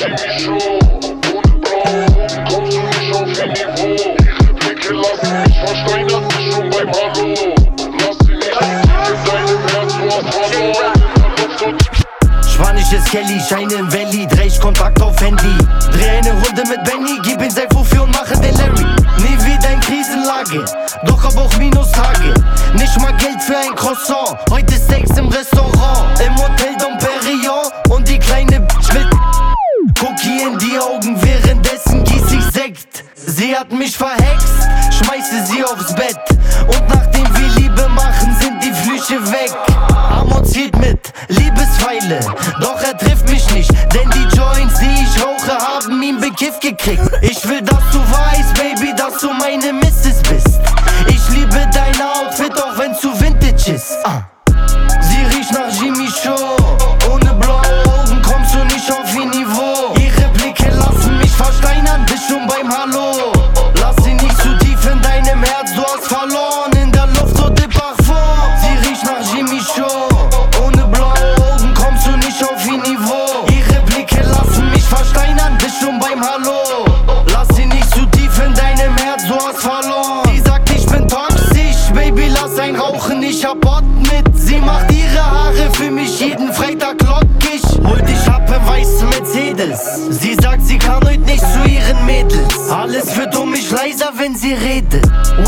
mich schon. Ohne blaue Augen kommst du nicht auf ihr Niveau. Ihre Blicke lassen mich versteinern, bist schon beim Hallo. Lass sie nicht in deinem Herz, du hast verloren. Spanisches Kelly, Scheine im Valley, dreh ich Kontakt auf Handy. Dreh eine Runde mit Benny, gib ihn sein Fuffi und mache den Larry. Nie wieder in Krisenlage, doch hab auch Minustage. Nicht mal Geld für ein Croissant, heute Sex im Restaurant. Im Hotel Dom Perignon und die kleine Bitch mit Cookie in die Augen, währenddessen gieß ich Sekt. Sie hat mich verhext, schmeiße sie aufs Bett. Und nachdem wir Liebe machen, sind die Flüche weg. Amor zielt mit Liebespfeile, doch er trifft mich nicht, denn die Joints, die ich rauche, haben ihn bekifft gekriegt. Ich will, dass du weißt, Baby, dass du meine Misses bist. Ich liebe dein Outfit, auch wenn's zu vintage ist. Sie riecht nach Jimmy Choo, ohne blaue Augen kommst du nicht auf ihr Niveau. Ihre Blicke lassen mich versteinern, bist schon beim Hallo. Lass sie nicht zu tief in deinem Herz, du hast verloren in der Luft, so de Parfum. Sie riecht nach Jimmy Choo, ohne blaue Augen kommst du nicht auf ihr Niveau. Ihre Blicke lassen mich versteinern, bist schon beim Hallo. Lass sie nicht zu tief in deinem Herz, du hast verloren. Sie sagt, ich bin toxisch, Baby, lass ein Rauchen, ich hab Bot mit. Sie macht ihre Haare für mich jeden Freitag lockig. Hol dich ab im weißen Mercedes. Sie sagt, sie kann heute nicht zu ihren Mädels. Alles wird um mich leiser, wenn sie redet.